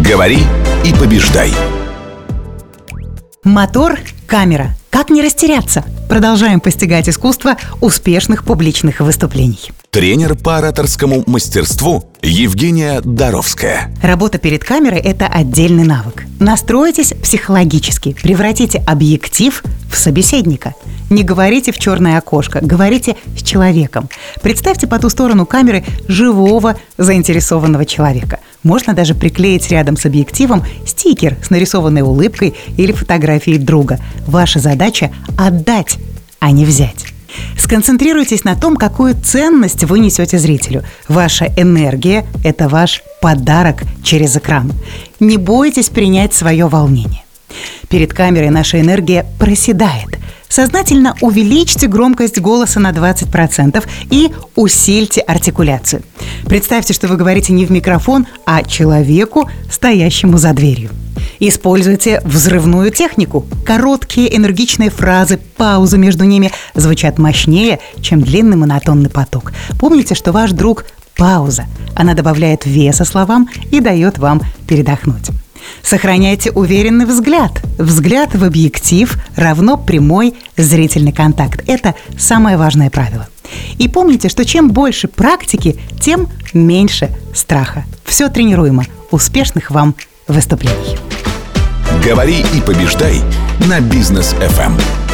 Говори и побеждай. Мотор, камера. Как не растеряться? Продолжаем постигать искусство успешных публичных выступлений. Тренер по ораторскому мастерству Евгения Доровская. Работа перед камерой – это отдельный навык. Настройтесь психологически, превратите объектив в собеседника. Не говорите в черное окошко, говорите с человеком. Представьте по ту сторону камеры живого заинтересованного человека. Можно даже приклеить рядом с объективом стикер с нарисованной улыбкой или фотографией друга. Ваша задача – отдать, а не взять. Сконцентрируйтесь на том, какую ценность вы несете зрителю. Ваша энергия – это ваш подарок через экран. Не бойтесь принять свое волнение. Перед камерой наша энергия проседает. Сознательно увеличьте громкость голоса на 20% и усильте артикуляцию. Представьте, что вы говорите не в микрофон, а человеку, стоящему за дверью. Используйте взрывную технику. Короткие энергичные фразы, паузы между ними звучат мощнее, чем длинный монотонный поток. Помните, что ваш друг – пауза. Она добавляет веса словам и дает вам передохнуть. Сохраняйте уверенный взгляд. Взгляд в объектив равно прямой зрительный контакт. Это самое важное правило. И помните, что чем больше практики, тем меньше страха. Все тренируемо. Успешных вам выступлений. Говори и побеждай на Бизнес FM.